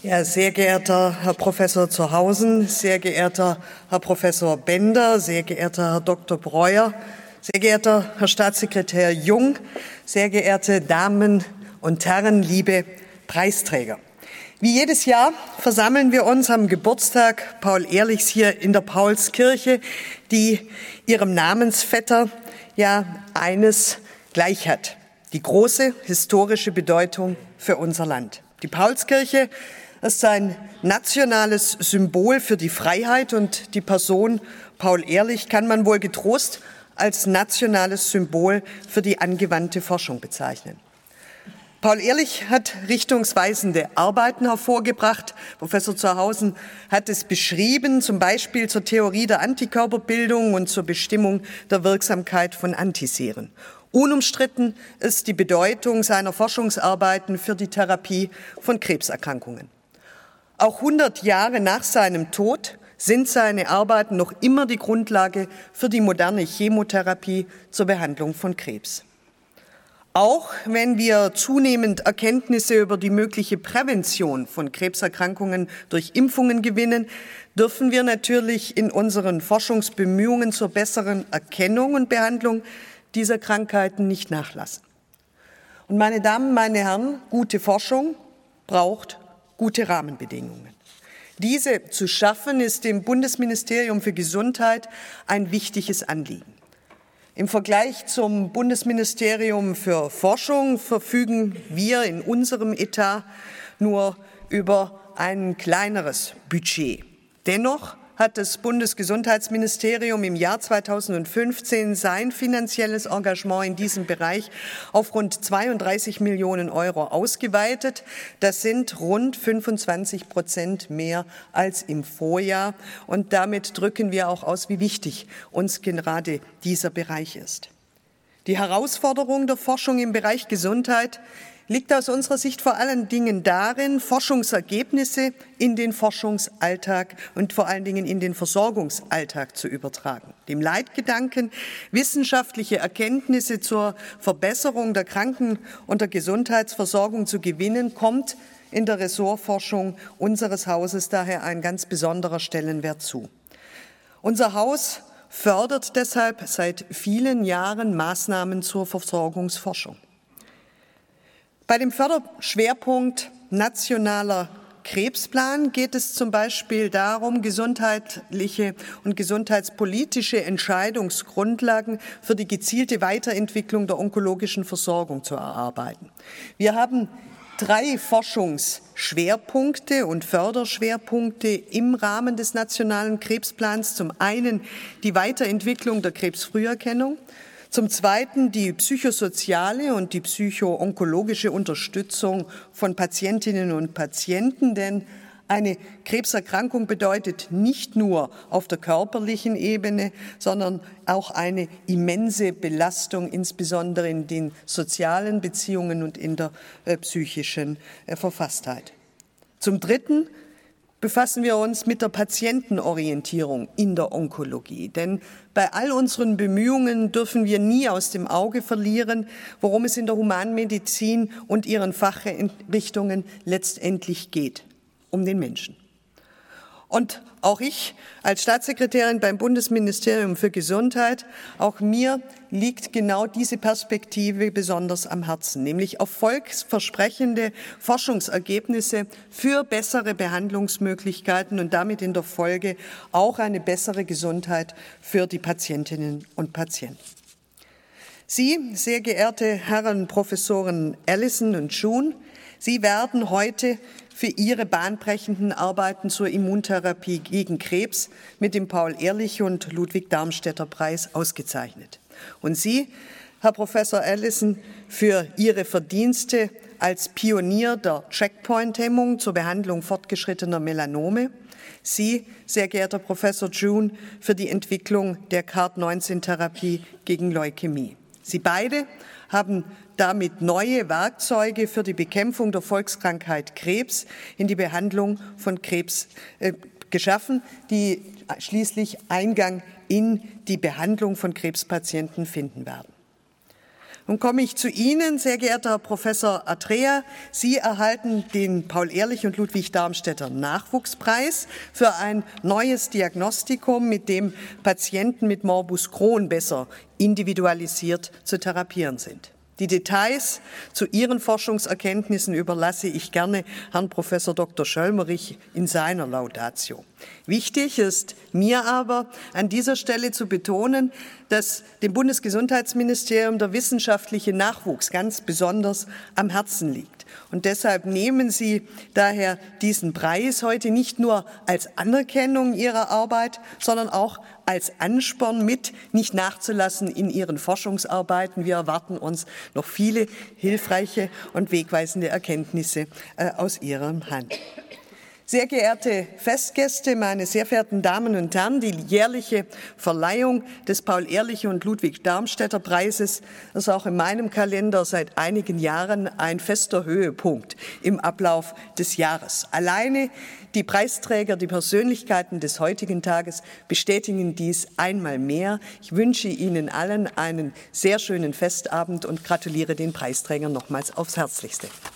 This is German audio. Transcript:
Ja, sehr geehrter Herr Professor Zurhausen, sehr geehrter Herr Professor Bender, sehr geehrter Herr Dr. Breuer, sehr geehrter Herr Staatssekretär Jung, sehr geehrte Damen und Herren, liebe Preisträger. Wie jedes Jahr versammeln wir uns am Geburtstag Paul Ehrlichs hier in der Paulskirche, die ihrem Namensvetter ja eines gleich hat: die große historische Bedeutung für unser Land. Die Paulskirche ist ein nationales Symbol für die Freiheit, und die Person Paul Ehrlich kann man wohl getrost als nationales Symbol für die angewandte Forschung bezeichnen. Paul Ehrlich hat richtungsweisende Arbeiten hervorgebracht. Professor Zurhausen hat es beschrieben, zum Beispiel zur Theorie der Antikörperbildung und zur Bestimmung der Wirksamkeit von Antiseren. Unumstritten ist die Bedeutung seiner Forschungsarbeiten für die Therapie von Krebserkrankungen. Auch 100 Jahre nach seinem Tod sind seine Arbeiten noch immer die Grundlage für die moderne Chemotherapie zur Behandlung von Krebs. Auch wenn wir zunehmend Erkenntnisse über die mögliche Prävention von Krebserkrankungen durch Impfungen gewinnen, dürfen wir natürlich in unseren Forschungsbemühungen zur besseren Erkennung und Behandlung dieser Krankheiten nicht nachlassen. Und meine Damen, meine Herren, gute Forschung braucht gute Rahmenbedingungen. Diese zu schaffen, ist dem Bundesministerium für Gesundheit ein wichtiges Anliegen. Im Vergleich zum Bundesministerium für Forschung verfügen wir in unserem Etat nur über ein kleineres Budget. Dennoch hat das Bundesgesundheitsministerium im Jahr 2015 sein finanzielles Engagement in diesem Bereich auf rund 32 Millionen Euro ausgeweitet. Das sind rund 25% mehr als im Vorjahr. Und damit drücken wir auch aus, wie wichtig uns gerade dieser Bereich ist. Die Herausforderung der Forschung im Bereich Gesundheit liegt aus unserer Sicht vor allen Dingen darin, Forschungsergebnisse in den Forschungsalltag und vor allen Dingen in den Versorgungsalltag zu übertragen. Dem Leitgedanken, wissenschaftliche Erkenntnisse zur Verbesserung der Kranken- und der Gesundheitsversorgung zu gewinnen, kommt in der Ressortforschung unseres Hauses daher ein ganz besonderer Stellenwert zu. Unser Haus fördert deshalb seit vielen Jahren Maßnahmen zur Versorgungsforschung. Bei dem Förderschwerpunkt Nationaler Krebsplan geht es zum Beispiel darum, gesundheitliche und gesundheitspolitische Entscheidungsgrundlagen für die gezielte Weiterentwicklung der onkologischen Versorgung zu erarbeiten. Wir haben 3 Forschungsschwerpunkte und Förderschwerpunkte im Rahmen des Nationalen Krebsplans. Zum einen die Weiterentwicklung der Krebsfrüherkennung, zum Zweiten die psychosoziale und die psycho-onkologische Unterstützung von Patientinnen und Patienten, denn eine Krebserkrankung bedeutet nicht nur auf der körperlichen Ebene, sondern auch eine immense Belastung, insbesondere in den sozialen Beziehungen und in der psychischen Verfasstheit. Zum Dritten befassen wir uns mit der Patientenorientierung in der Onkologie. Denn bei all unseren Bemühungen dürfen wir nie aus dem Auge verlieren, worum es in der Humanmedizin und ihren Fachrichtungen letztendlich geht: um den Menschen. Und auch ich als Staatssekretärin beim Bundesministerium für Gesundheit, auch mir liegt genau diese Perspektive besonders am Herzen, nämlich erfolgsversprechende Forschungsergebnisse für bessere Behandlungsmöglichkeiten und damit in der Folge auch eine bessere Gesundheit für die Patientinnen und Patienten. Sie, sehr geehrte Herren Professoren Allison und June, Sie werden heute für Ihre bahnbrechenden Arbeiten zur Immuntherapie gegen Krebs mit dem Paul-Ehrlich- und Ludwig-Darmstädter-Preis ausgezeichnet. Und Sie, Herr Professor Allison, für Ihre Verdienste als Pionier der Checkpoint-Hemmung zur Behandlung fortgeschrittener Melanome. Sie, sehr geehrter Professor June, für die Entwicklung der CAR-19-Therapie gegen Leukämie. Sie beide haben damit neue Werkzeuge für die Bekämpfung der Volkskrankheit Krebs in die Behandlung von Krebs geschaffen, die schließlich Eingang in die Behandlung von Krebspatienten finden werden. Nun komme ich zu Ihnen, sehr geehrter Herr Professor Atrea. Sie erhalten den Paul-Ehrlich und Ludwig Darmstädter Nachwuchspreis für ein neues Diagnostikum, mit dem Patienten mit Morbus Crohn besser individualisiert zu therapieren sind. Die Details zu Ihren Forschungserkenntnissen überlasse ich gerne Herrn Professor Dr. Schöllmerich in seiner Laudatio. Wichtig ist mir aber, an dieser Stelle zu betonen, dass dem Bundesgesundheitsministerium der wissenschaftliche Nachwuchs ganz besonders am Herzen liegt. Und deshalb nehmen Sie daher diesen Preis heute nicht nur als Anerkennung Ihrer Arbeit, sondern auch als Ansporn mit, nicht nachzulassen in Ihren Forschungsarbeiten. Wir erwarten uns noch viele hilfreiche und wegweisende Erkenntnisse aus Ihrer Hand. Sehr geehrte Festgäste, meine sehr verehrten Damen und Herren, die jährliche Verleihung des Paul-Ehrlich und Ludwig Darmstädter Preises ist auch in meinem Kalender seit einigen Jahren ein fester Höhepunkt im Ablauf des Jahres. Alleine die Preisträger, die Persönlichkeiten des heutigen Tages bestätigen dies einmal mehr. Ich wünsche Ihnen allen einen sehr schönen Festabend und gratuliere den Preisträgern nochmals aufs Herzlichste.